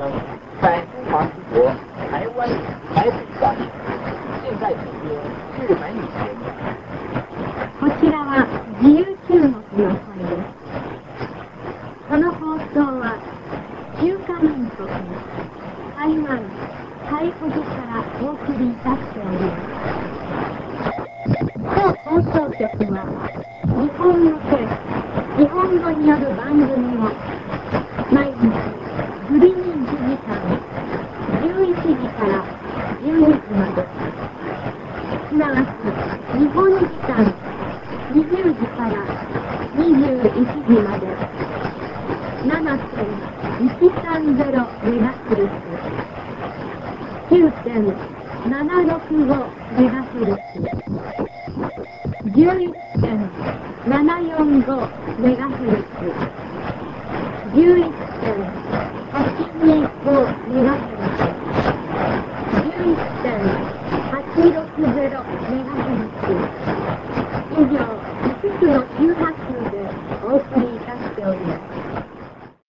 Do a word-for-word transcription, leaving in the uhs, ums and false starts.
生在中华民国台湾台北港，现在直接是美女节目。 こちらは自由中国の声です。この放送は中華民国台湾台北からお送りいたしております。当放送局は日本向け日本語による番組を毎日グリーン時間じゅういちじからじゅうにじまで、すなわち日本時間にじゅうじからにじゅういちじまで ななてんいちさんゼロ メガヘルツ、きゅうてんななろくご メガヘルツ、じゅういちてんななよんご メガヘルツ、じゅういちてん